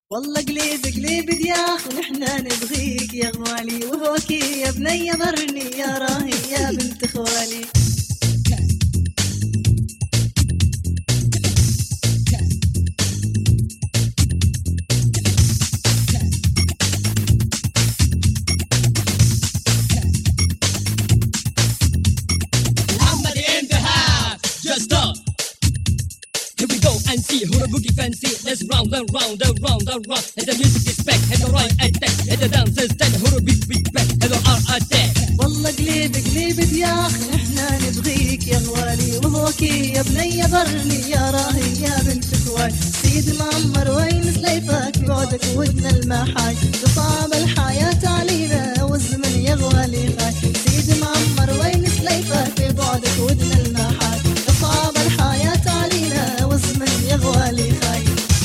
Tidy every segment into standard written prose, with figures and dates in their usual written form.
والله قليب قليب دياخ ونحنا نبغيك يا غوالي، وهوكي يا بني ضرني يا راهي يا بنت خوالي. And see who the boogie fancy. Let's round and round and round and round. And the music is back. And the right attack. And the dancers stand. Who the big back. And the R attack. والله قليب قليب دياخ نحنا نبغيك يا غوالي، وهوكي يا بني ضرني يا راهي يا بنت خوالي. سيد معمر وين سليفك بعدك ودنا المحاي، تصعب الحياة علينا والزمن يا غوالي خاي. سيد معمر وين سليفك بعدك ودنا المحاي، تصعب الحياة علينا والزمن يا غوالي خاي.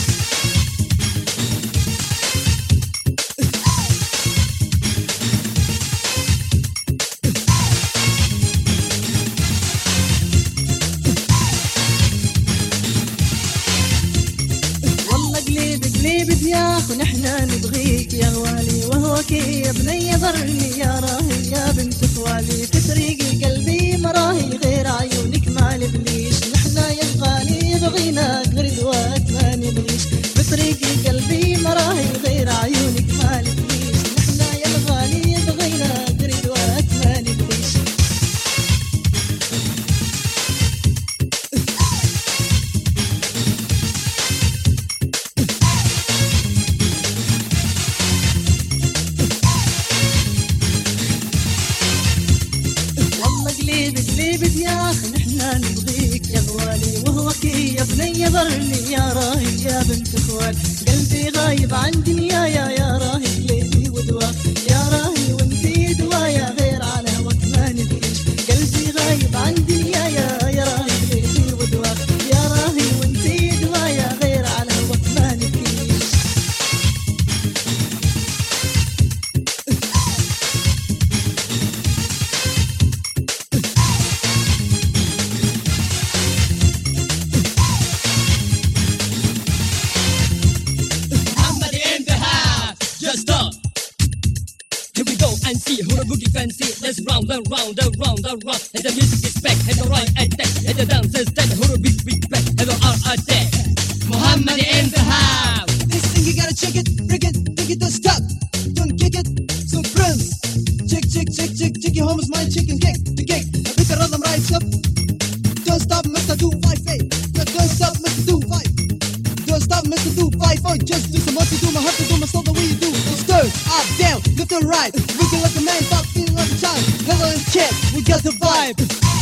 قليب دياخ ونحنا نبغيك يا غوالي، وهوكي يا بني ضرني يا راهي يا بنت خوالي. في طريقي قلبي مراهي غير عيونك ما نبغيش، نحنا يا غالي بغيناك غير دواك ما نبغيش. في طريقي قلبي مراهي غير عيونك ما نبغيش، نحنا يا غالي بغيناك غير دواك ما نبغيش. قليب دياخ نحنا نبغيك يا غوالي، وهوكي يا بني ضرني يا راهي يا بنت خوالي. قلبي غايب عن دنيايا يا راهي قليبي ودواك، يا راهي وانتي دوايا غير على هواك ما نبغيش. قلبي غايب عن دنيايا يا راهي قليبي ودواك، يا راهي وانتي دوايا غير على هواك ما نبغيش. And see who the boogie fancy. Let's round and round and round and round. And the music is back. And the right attack. And the dancers stand. Who the big back. And the R attack. Muhammad in the house. This thing you gotta check it, break it, take it, don't stop, don't kick it. So friends, check, check, check, check, check your homies, my chicken cake, the cake. I pick a rhythm right up. Don't stop, Mr. 258. Don't stop, Mr. 25. Don't stop, Mr. 254. Just do some what you do, my heart to do, my soul the way you do. Stir, up, down, left and right. Looking like a man, but feeling like a child. Hello and check, we got the vibe.